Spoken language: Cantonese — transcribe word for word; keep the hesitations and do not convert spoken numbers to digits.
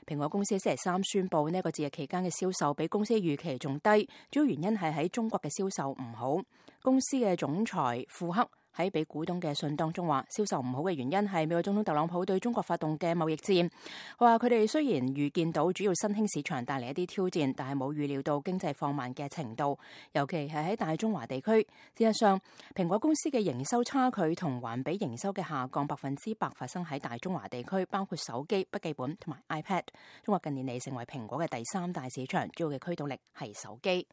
蘋果公司星期三宣布呢個節日期間嘅銷售比公司預期仲低，主要原因係喺中國嘅銷售唔好。公司嘅總裁庫克喺俾股東嘅信當中話，銷售唔好嘅原因係美國總統特朗普對中國發動嘅貿易戰。話佢哋雖然預見到主要新興市場帶嚟一啲挑戰，但係冇預料到經濟放慢嘅程度，尤其係喺大中華地區。事實上，蘋果公司嘅營收差距同環比營收嘅下降百分之百發生喺大中華地區，包括手機、筆記本同埋 iPad。中國近年嚟成為蘋果嘅第三大市場，主要嘅驅動力係手機。